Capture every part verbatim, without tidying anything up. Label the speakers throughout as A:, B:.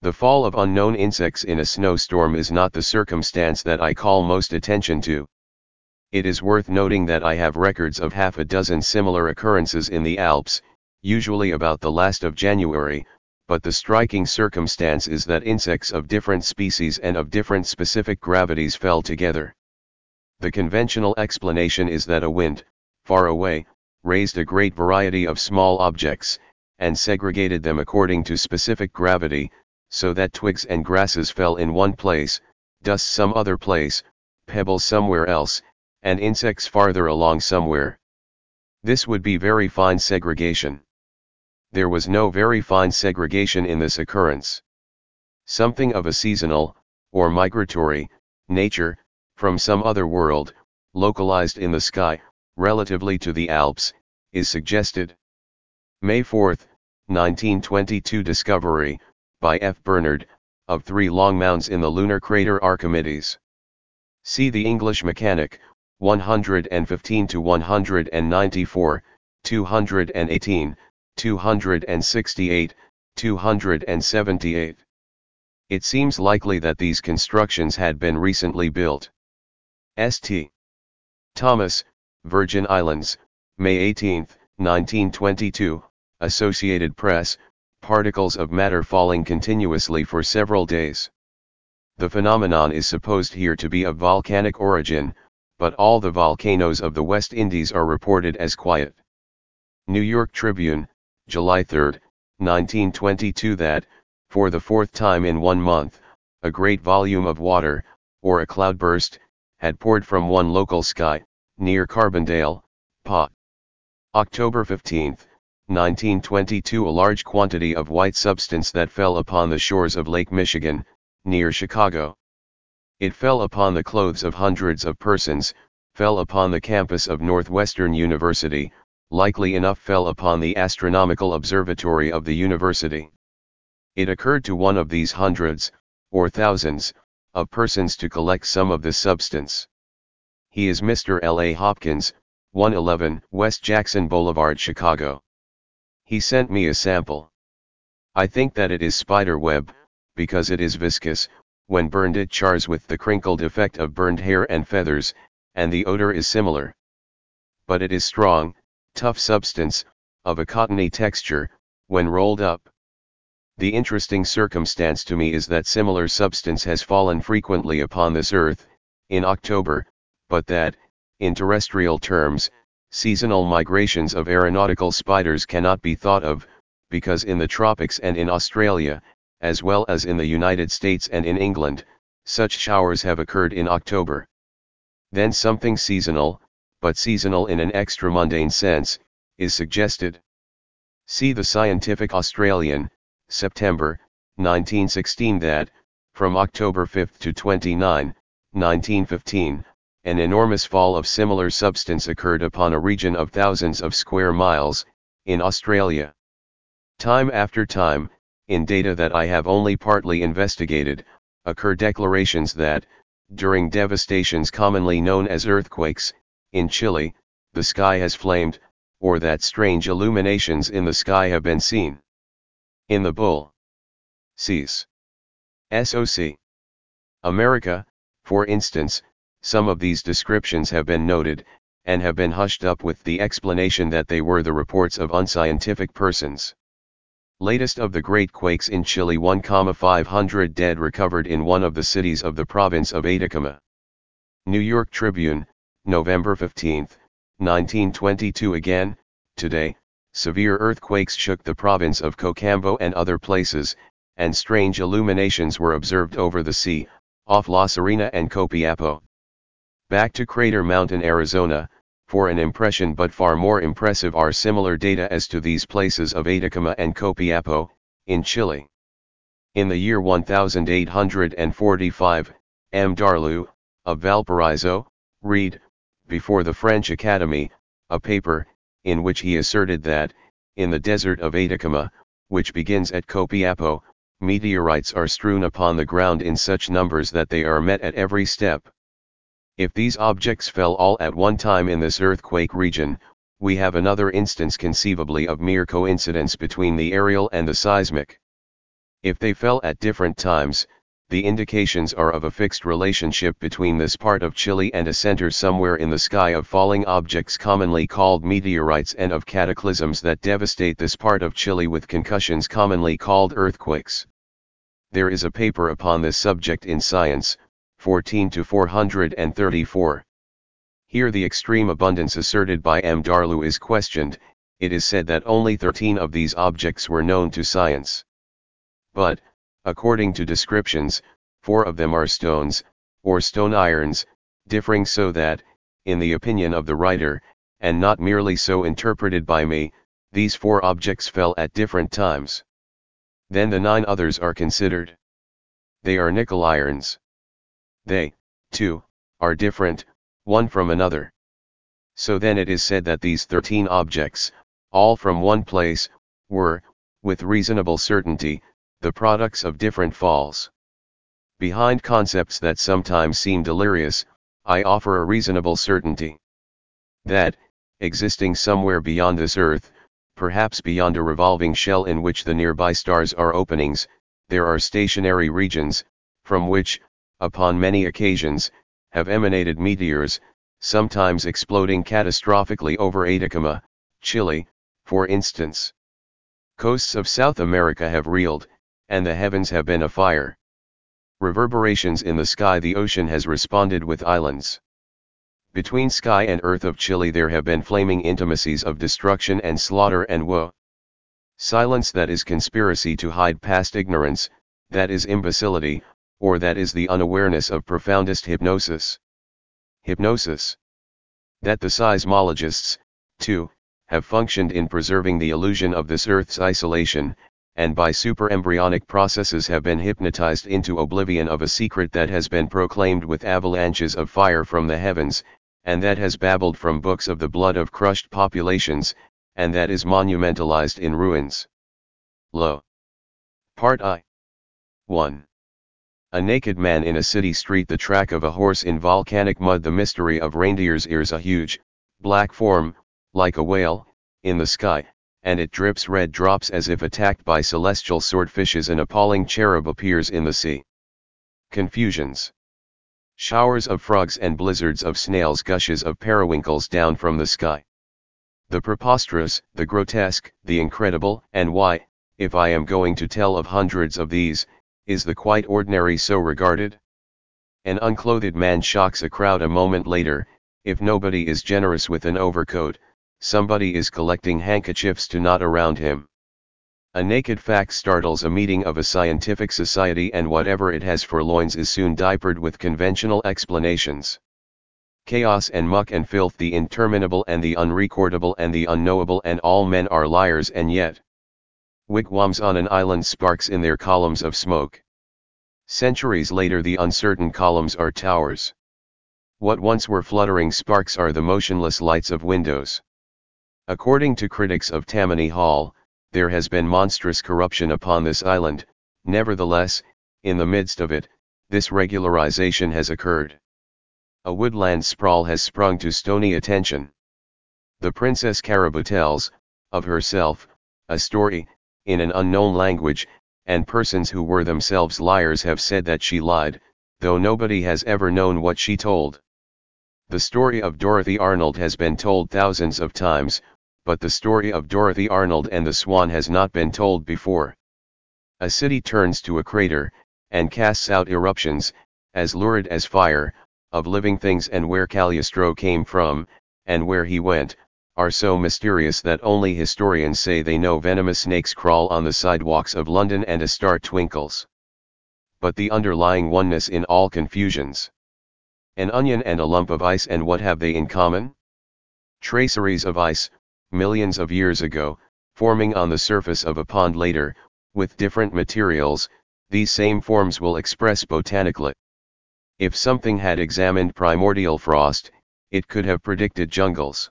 A: The fall of unknown insects in a snowstorm is not the circumstance that I call most attention to. It is worth noting that I have records of half a dozen similar occurrences in the Alps, usually about the last of January, but the striking circumstance is that insects of different species and of different specific gravities fell together. The conventional explanation is that a wind, far away, raised a great variety of small objects, and segregated them according to specific gravity, so that twigs and grasses fell in one place, dust some other place, pebbles somewhere else, and insects farther along somewhere. This would be very fine segregation. There was no very fine segregation in this occurrence. Something of a seasonal, or migratory, nature, from some other world, localized in the sky, relatively to the Alps, is suggested. May fourth, nineteen twenty-two discovery, by F. Bernard, of three long mounds in the lunar crater Archimedes. See the English Mechanic, one fifteen to one ninety-four, two eighteen, two sixty-eight, two seventy-eight. It seems likely that these constructions had been recently built. Saint Thomas, Virgin Islands, May eighteenth, nineteen twenty-two, Associated Press, particles of matter falling continuously for several days. The phenomenon is supposed here to be of volcanic origin, but all the volcanoes of the West Indies are reported as quiet. New York Tribune, July third, nineteen twenty-two that, for the fourth time in one month, a great volume of water, or a cloudburst, had poured from one local sky, near Carbondale, P A. October fifteenth, nineteen twenty-two a large quantity of white substance that fell upon the shores of Lake Michigan, near Chicago. It fell upon the clothes of hundreds of persons, fell upon the campus of Northwestern University, likely enough fell upon the astronomical observatory of the university. It occurred to one of these hundreds, or thousands, of persons to collect some of this substance. He is Mister L A Hopkins, one eleven West Jackson Boulevard, Chicago. He sent me a sample. I think that it is spider web, because it is viscous. When burned it chars with the crinkled effect of burned hair and feathers, and the odor is similar. But it is strong, tough substance, of a cottony texture, when rolled up. The interesting circumstance to me is that similar substance has fallen frequently upon this earth, in October, but that, in terrestrial terms, seasonal migrations of aeronautical spiders cannot be thought of, because in the tropics and in Australia, as well as in the United States and in England, such showers have occurred in October. Then something seasonal, but seasonal in an extramundane sense, is suggested. See the Scientific Australian, September, nineteen sixteen that, from October fifth to twenty-ninth, nineteen fifteen, an enormous fall of similar substance occurred upon a region of thousands of square miles, in Australia. Time after time, in data that I have only partly investigated, occur declarations that, during devastations commonly known as earthquakes, in Chile, the sky has flamed, or that strange illuminations in the sky have been seen. In the Bull. C's. S O C. America, for instance, some of these descriptions have been noted, and have been hushed up with the explanation that they were the reports of unscientific persons. Latest of the great quakes in Chile, one thousand five hundred dead recovered in one of the cities of the province of Atacama. New York Tribune, November fifteenth, nineteen twenty-two again, today, severe earthquakes shook the province of Cocambo and other places, and strange illuminations were observed over the sea, off La Serena and Copiapo. Back to Crater Mountain, Arizona, for an impression but far more impressive are similar data as to these places of Atacama and Copiapo, in Chile. In the year eighteen forty-five, M. Darlou, of Valparaiso, read, before the French Academy, a paper, in which he asserted that, in the desert of Atacama, which begins at Copiapo, meteorites are strewn upon the ground in such numbers that they are met at every step. If these objects fell all at one time in this earthquake region, we have another instance conceivably of mere coincidence between the aerial and the seismic. If they fell at different times, the indications are of a fixed relationship between this part of Chile and a center somewhere in the sky of falling objects commonly called meteorites and of cataclysms that devastate this part of Chile with concussions commonly called earthquakes. There is a paper upon this subject in Science, fourteen to four thirty-four. Here the extreme abundance asserted by M. Darlou is questioned. It is said that only thirteen of these objects were known to science. But, according to descriptions, four of them are stones, or stone irons, differing so that, in the opinion of the writer, and not merely so interpreted by me, these four objects fell at different times. Then the nine others are considered. They are nickel irons. They, too, are different, one from another. So then it is said that these thirteen objects, all from one place, were, with reasonable certainty, the products of different falls. Behind concepts that sometimes seem delirious, I offer a reasonable certainty. That, existing somewhere beyond this earth, perhaps beyond a revolving shell in which the nearby stars are openings, there are stationary regions, from which, upon many occasions, have emanated meteors, sometimes exploding catastrophically over Atacama, Chile, for instance. Coasts of South America have reeled, and the heavens have been afire. Reverberations in the sky, the ocean has responded with islands. Between sky and earth of Chile there have been flaming intimacies of destruction and slaughter and woe. Silence that is conspiracy to hide past ignorance, that is imbecility, or that is the unawareness of profoundest hypnosis. Hypnosis. That the seismologists, too, have functioned in preserving the illusion of this earth's isolation, and by superembryonic processes have been hypnotized into oblivion of a secret that has been proclaimed with avalanches of fire from the heavens, and that has babbled from books of the blood of crushed populations, and that is monumentalized in ruins. Lo. Part I. one. A naked man in a city street, the track of a horse in volcanic mud, the mystery of reindeer's ears, a huge, black form, like a whale, in the sky, and it drips red drops as if attacked by celestial swordfishes. An appalling cherub appears in the sea. Confusions. Showers of frogs and blizzards of snails, gushes of periwinkles down from the sky. The preposterous, the grotesque, the incredible, and why, if I am going to tell of hundreds of these, is the quite ordinary so regarded? An unclothed man shocks a crowd a moment later. If nobody is generous with an overcoat, somebody is collecting handkerchiefs to knot around him. A naked fact startles a meeting of a scientific society, and whatever it has for loins is soon diapered with conventional explanations. Chaos and muck and filth, the interminable and the unrecordable and the unknowable, and all men are liars, and yet wigwams on an island sparks in their columns of smoke. Centuries later the uncertain columns are towers. What once were fluttering sparks are the motionless lights of windows. According to critics of Tammany Hall, there has been monstrous corruption upon this island. Nevertheless, in the midst of it, this regularization has occurred. A woodland sprawl has sprung to stony attention. The Princess Caribou tells, of herself, a story, in an unknown language, and persons who were themselves liars have said that she lied, though nobody has ever known what she told. The story of Dorothy Arnold has been told thousands of times, but the story of Dorothy Arnold and the Swan has not been told before. A city turns to a crater, and casts out eruptions, as lurid as fire, of living things, and where Cagliostro came from, and where he went, are so mysterious that only historians say they know. Venomous snakes crawl on the sidewalks of London and a star twinkles. But the underlying oneness in all confusions. An onion and a lump of ice, and what have they in common? Traceries of ice, millions of years ago, forming on the surface of a pond later, with different materials. These same forms will express botanically. If something had examined primordial frost, it could have predicted jungles.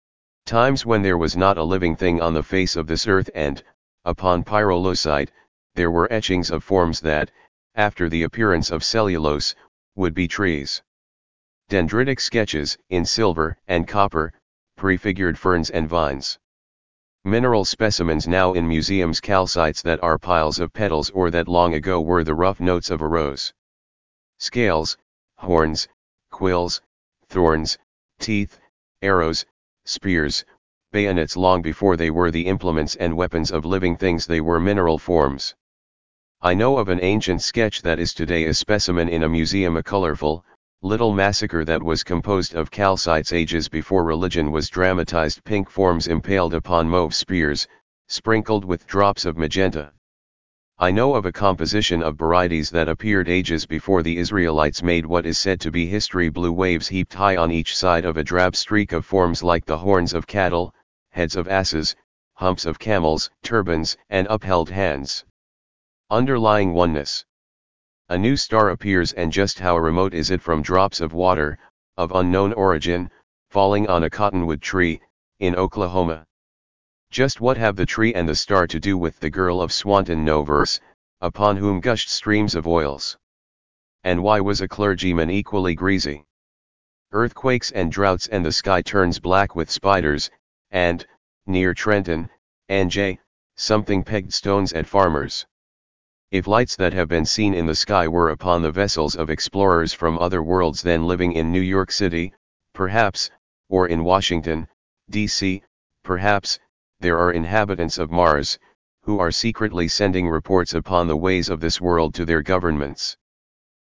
A: Times when there was not a living thing on the face of this earth, and, upon pyrolosite, there were etchings of forms that, after the appearance of cellulose, would be trees. Dendritic sketches, in silver and copper, prefigured ferns and vines. Mineral specimens now in museums, calcites that are piles of petals or that long ago were the rough notes of a rose. Scales, horns, quills, thorns, teeth, arrows, spears, bayonets. Long before they were the implements and weapons of living things, they were mineral forms. I know of an ancient sketch that is today a specimen in a museum, a colorful, little massacre that was composed of calcites ages before religion was dramatized, pink forms impaled upon mauve spears, sprinkled with drops of magenta. I know of a composition of barytes that appeared ages before the Israelites made what is said to be history, blue waves heaped high on each side of a drab streak of forms like the horns of cattle, heads of asses, humps of camels, turbans, and upheld hands. Underlying oneness. A new star appears, and just how remote is it from drops of water, of unknown origin, falling on a cottonwood tree, in Oklahoma? Just what have the tree and the star to do with the girl of Swanton? No verse, upon whom gushed streams of oils. And why was a clergyman equally greasy? Earthquakes and droughts, and the sky turns black with spiders, and, near Trenton, N J, something pegged stones at farmers. If lights that have been seen in the sky were upon the vessels of explorers from other worlds then living in New York City, perhaps, or in Washington, D C, perhaps, there are inhabitants of Mars, who are secretly sending reports upon the ways of this world to their governments.